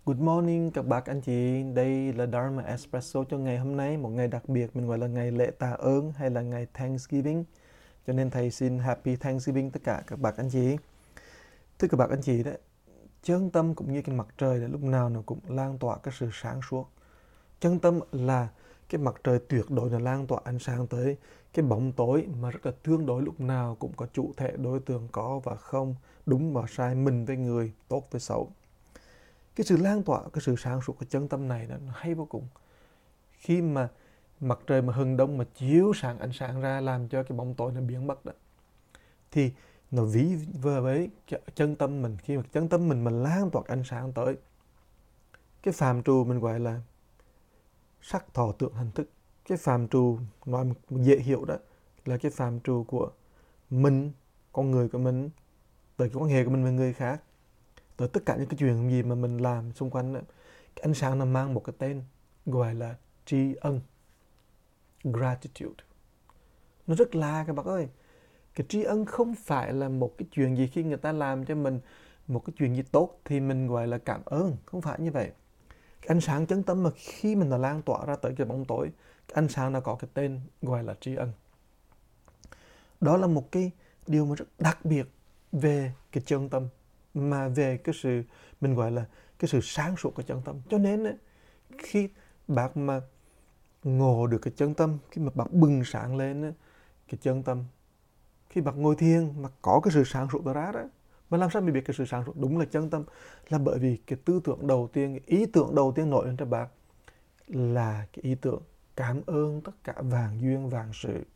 Good morning các bác anh chị, đây là Dharma Espresso cho ngày hôm nay, một ngày đặc biệt mình gọi là ngày lễ tạ ơn hay là ngày Thanksgiving. Cho nên thầy xin Happy Thanksgiving tất cả các bác anh chị. Thưa các bác anh chị đấy, chân tâm cũng như cái mặt trời là lúc nào nó cũng lan tỏa cái sự sáng suốt. Chân tâm là cái mặt trời tuyệt đối là lan tỏa ánh sáng tới cái bóng tối mà rất là tương đối, lúc nào cũng có chủ thể đối tượng có và không, đúng và sai, mình với người, tốt với xấu. Cái sự lan tỏa, cái sự sáng suốt của chân tâm này nó hay vô cùng. Khi mà mặt trời mà hừng đông mà chiếu sáng ánh sáng ra làm cho cái bóng tối nó biến mất đó, thì nó ví vừa với chân tâm mình. Khi mà chân tâm mình mà lan tỏa ánh sáng tới cái phàm trù mình gọi là sắc thọ tưởng hành thức, cái phàm trù nói dễ hiểu đó là cái phàm trù của mình, con người của mình, tới cái quan hệ của mình với người khác, tới tất cả những cái chuyện gì mà mình làm xung quanh đó. Cái ánh sáng nó mang một cái tên gọi là tri ân, gratitude. Nó rất lạ các bác ơi. Cái tri ân không phải là một cái chuyện gì khi người ta làm cho mình một cái chuyện gì tốt thì mình gọi là cảm ơn, không phải như vậy. Cái ánh sáng chân tâm mà khi mình nó lan tỏa ra tới cái bóng tối, cái ánh sáng nó có cái tên gọi là tri ân. Đó là một cái điều mà rất đặc biệt về cái chân tâm, mà về cái sự mình gọi là cái sự sáng suốt của chân tâm. Cho nên ấy, khi bác mà ngộ được cái chân tâm, khi mà bác bừng sáng lên ấy, cái chân tâm, khi bác ngồi thiền mà có cái sự sáng suốt đó ra đó, mà làm sao mình biết cái sự sáng suốt đúng là chân tâm? Là bởi vì cái tư tưởng đầu tiên, cái ý tưởng đầu tiên nổi lên cho bác là cái ý tưởng cảm ơn tất cả vạn duyên vạn sự.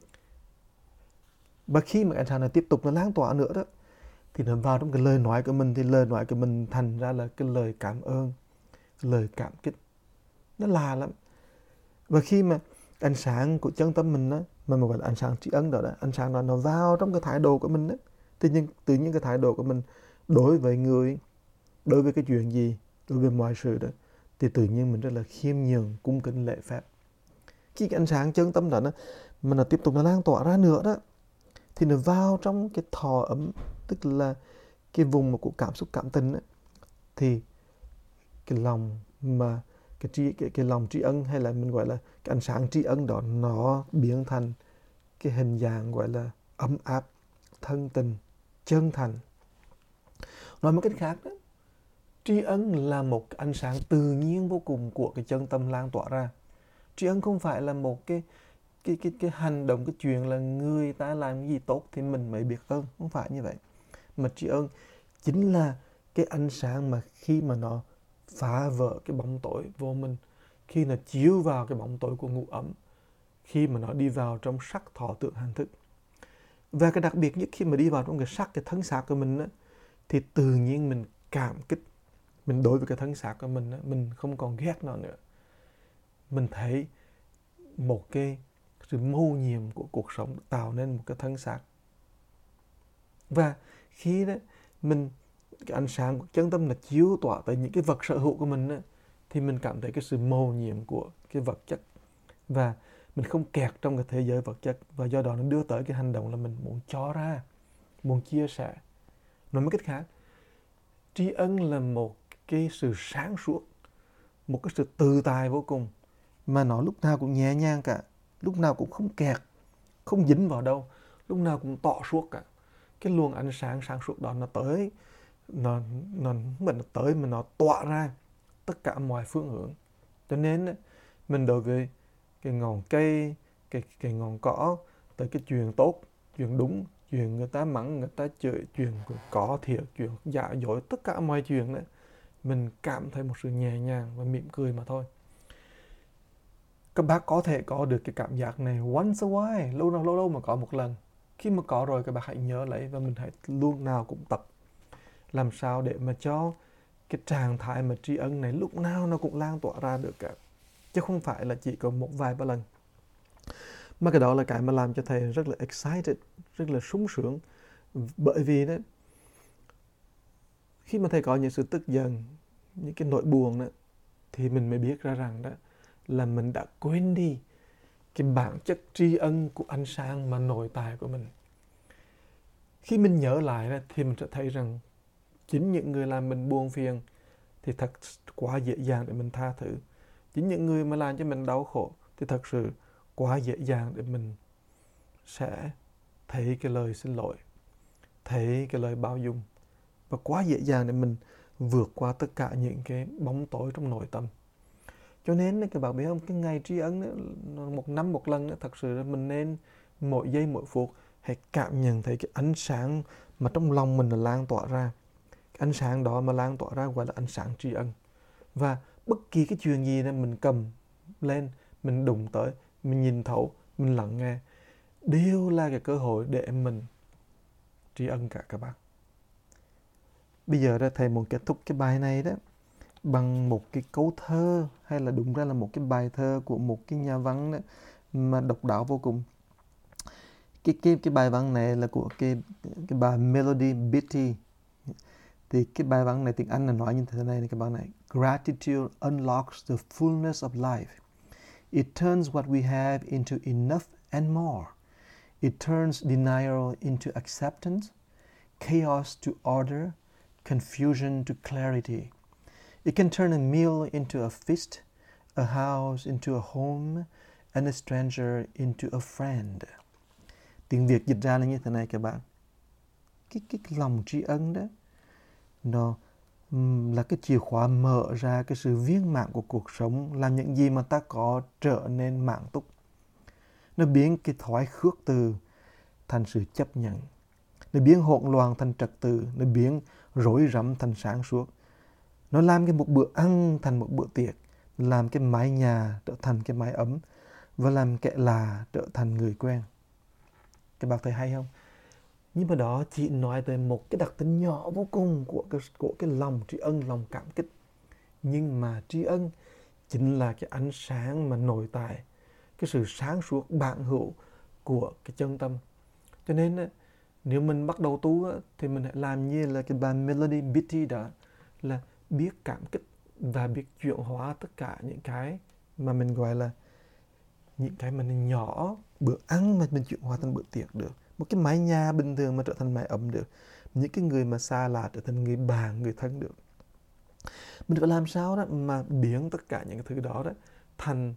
Và khi mà ánh sáng này tiếp tục nó lan tỏa nữa đó, thì nó vào trong cái lời nói của mình, thì lời nói của mình thành ra là cái lời cảm ơn, lời cảm kích. Nó lạ lắm. Và khi mà ánh sáng của chân tâm mình á, mà gọi là ánh sáng tri ân đó, ánh sáng đó nó vào trong cái thái độ của mình á, thì tự nhiên cái thái độ của mình đối với người, đối với cái chuyện gì, đối với mọi sự đó, thì tự nhiên mình rất là khiêm nhường, cung kính, lễ phép. Khi cái ánh sáng chân tâm đó mà nó tiếp tục nó lan tỏa ra nữa đó, thì nó vào trong cái thọ ấm, tức là cái vùng mà của cảm xúc cảm tình ấy, thì cái lòng mà cái lòng tri ân, hay là mình gọi là cái ánh sáng tri ân đó, nó biến thành cái hình dạng gọi là ấm áp, thân tình, chân thành. Nói một cách khác đó, tri ân là một cái ánh sáng tự nhiên vô cùng của cái chân tâm lan tỏa ra. Tri ân không phải là một cái hành động, cái chuyện là người ta làm cái gì tốt thì mình mới biết ơn, không phải như vậy. Mà tri ân chính là cái ánh sáng mà khi mà nó phá vỡ cái bóng tối vô mình, khi nó chiếu vào cái bóng tối của ngủ ấm, khi mà nó đi vào trong sắc thọ tưởng hành thức. Và cái đặc biệt nhất khi mà đi vào trong cái sắc, cái thân xác của mình á, thì tự nhiên mình cảm kích. Mình đối với cái thân xác của mình á, mình không còn ghét nó nữa. Mình thấy một cái sự mầu nhiệm của cuộc sống tạo nên một cái thân xác. Và khi đó mình, cái ánh sáng của chân tâm là chiếu tỏa tới những cái vật sở hữu của mình á, thì mình cảm thấy cái sự mầu nhiệm của cái vật chất, và mình không kẹt trong cái thế giới vật chất, và do đó nó đưa tới cái hành động là mình muốn cho ra, muốn chia sẻ. Nói một cách khác, tri ân là một cái sự sáng suốt, một cái sự tự tại vô cùng, mà nó lúc nào cũng nhẹ nhàng cả, lúc nào cũng không kẹt, không dính vào đâu, lúc nào cũng tỏ suốt cả. Cái luồng ánh sáng sáng suốt đó nó tới, nó không phải nó tới mà nó tỏa ra tất cả mọi phương hướng. Cho nên mình đối với cái ngọn cây, cái ngọn cỏ, tới cái chuyện tốt, chuyện đúng, chuyện người ta mắng, người ta chửi, chuyện có thiệt, chuyện giả dối, tất cả mọi chuyện đó, mình cảm thấy một sự nhẹ nhàng và mỉm cười mà thôi. Các bác có thể có được cái cảm giác này once a while, lâu lâu mà có một lần. Khi mà có rồi các bác hãy nhớ lấy, và mình hãy luôn nào cũng tập làm sao để mà cho cái trạng thái mà tri ân này lúc nào nó cũng lan tỏa ra được cả, chứ không phải là chỉ có một vài ba lần. Mà cái đó là cái mà làm cho thầy rất là excited, rất là sung sướng. Bởi vì đó, khi mà thầy có những sự tức giận, những cái nỗi buồn đó, thì mình mới biết ra rằng đó là mình đã quên đi cái bản chất tri ân của ánh sáng mà nội tại của mình. Khi mình nhớ lại đó, thì mình sẽ thấy rằng chính những người làm mình buồn phiền, thì thật quá dễ dàng để mình tha thứ. Chính những người mà làm cho mình đau khổ thì thật sự quá dễ dàng để mình sẽ thấy cái lời xin lỗi, thấy cái lời bao dung, và quá dễ dàng để mình vượt qua tất cả những cái bóng tối trong nội tâm. Cho nên các bạn biết không, cái ngày tri ân đó, một năm một lần đó, thật sự là mình nên mỗi giây mỗi phút hãy cảm nhận thấy cái ánh sáng mà trong lòng mình là lan tỏa ra. Cái ánh sáng đó mà lan tỏa ra gọi là ánh sáng tri ân. Và bất kỳ cái chuyện gì đó mình cầm lên, mình đụng tới, mình nhìn thấu, mình lắng nghe, đều là cái cơ hội để mình tri ân cả các bạn. Bây giờ đó thầy muốn kết thúc cái bài này đó bằng một cái câu thơ, hay là đúng ra là một cái bài thơ của một cái nhà văn đó, mà độc đáo vô cùng. Cái bài văn này là của cái bà Melody Beattie. Thì cái bài văn này tiếng Anh là nói như thế này các bạn này: Gratitude unlocks the fullness of life. It turns what we have into enough and more. It turns denial into acceptance, chaos to order, confusion to clarity. It can turn a meal into a feast, a house into a home, and a stranger into a friend. Tiếng Việt dịch ra là như thế này các bạn. Cái lòng tri ân đó, nó là cái chìa khóa mở ra cái sự viên mãn của cuộc sống, làm những gì mà ta có trở nên mãn túc. Nó biến cái thói khước từ thành sự chấp nhận. Nó biến hỗn loạn thành trật tự. Nó biến rối rắm thành sáng suốt. Nó làm cái một bữa ăn thành một bữa tiệc. Làm cái mái nhà trở thành cái mái ấm. Và làm kẻ lạ trở thành người quen. Các bạn thấy hay không? Nhưng mà đó chỉ nói tới một cái đặc tính nhỏ vô cùng của cái lòng tri ân, lòng cảm kích. Nhưng mà tri ân chính là cái ánh sáng mà nội tại, cái sự sáng suốt bản hữu của cái chân tâm. Cho nên nếu mình bắt đầu tu thì mình hãy làm như là cái bà Melody Beattie đó, là biết cảm kích và biết chuyển hóa tất cả những cái mà mình gọi là những cái mà nhỏ, bữa ăn mà mình chuyển hóa thành bữa tiệc được, một cái mái nhà bình thường mà trở thành mái ấm được, những cái người mà xa lạ trở thành người bạn, người thân được. Mình phải làm sao đó mà biến tất cả những cái thứ đó thành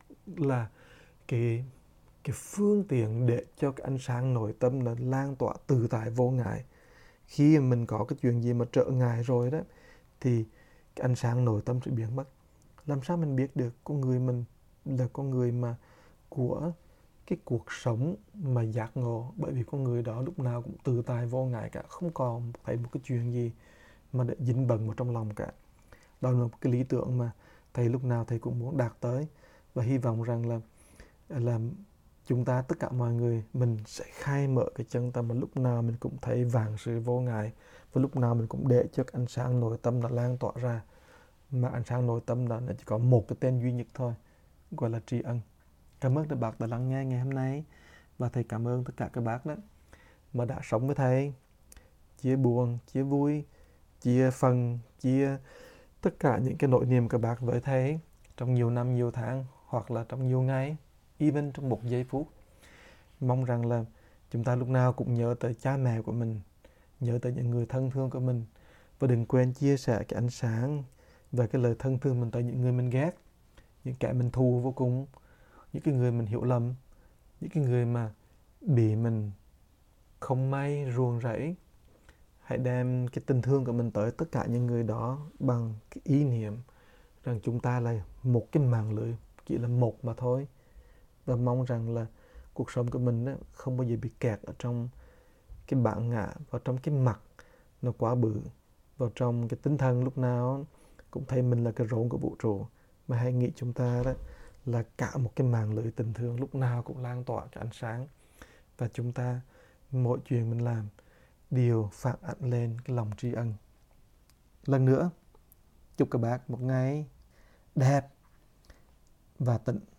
là cái phương tiện để cho cái ánh sáng nội tâm là lan tỏa tự tại vô ngại. Khi mình có cái chuyện gì mà trở ngại rồi đó thì cái ánh sáng nội tâm sẽ biến mất. Làm sao mình biết được con người mình là con người mà của cái cuộc sống mà giác ngộ? Bởi vì con người đó lúc nào cũng tự tại vô ngại cả, không còn phải một cái chuyện gì mà để dính bận vào trong lòng cả. Đó là một cái lý tưởng mà thầy lúc nào thầy cũng muốn đạt tới, và hy vọng rằng là chúng ta, tất cả mọi người, mình sẽ khai mở cái chân tâm mà lúc nào mình cũng thấy vạn sự vô ngại, và lúc nào mình cũng để cho cái ánh sáng nội tâm nó lan tỏa ra. Mà ánh sáng nội tâm đó nó chỉ có một cái tên duy nhất thôi, gọi là tri ân. Cảm ơn các bạn đã lắng nghe ngày hôm nay, và thầy cảm ơn tất cả các bác đó mà đã sống với thầy, chia buồn, chia vui, chia phần, chia tất cả những cái nỗi niềm các bác với thầy trong nhiều năm, nhiều tháng, hoặc là trong nhiều ngày, even trong một giây phút. Mong rằng là chúng ta lúc nào cũng nhớ tới cha mẹ của mình, nhớ tới những người thân thương của mình, và đừng quên chia sẻ cái ánh sáng và cái lời thân thương mình tới những người mình ghét, những kẻ mình thù vô cùng, những cái người mình hiểu lầm, những cái người mà bị mình không may ruồng rẫy. Hãy đem cái tình thương của mình tới tất cả những người đó bằng cái ý niệm rằng chúng ta là một cái mạng lưới, chỉ là một mà thôi. Và mong rằng là cuộc sống của mình không bao giờ bị kẹt ở trong cái bản ngã, vào trong cái mặt nó quá bự, vào trong cái tinh thần lúc nào cũng thấy mình là cái rốn của vũ trụ. Mà hãy nghĩ chúng ta đó là cả một cái mạng lưới tình thương lúc nào cũng lan tỏa cái ánh sáng, và chúng ta mỗi chuyện mình làm đều phản ánh lên cái lòng tri ân. Lần nữa chúc các bác một ngày đẹp và tịnh.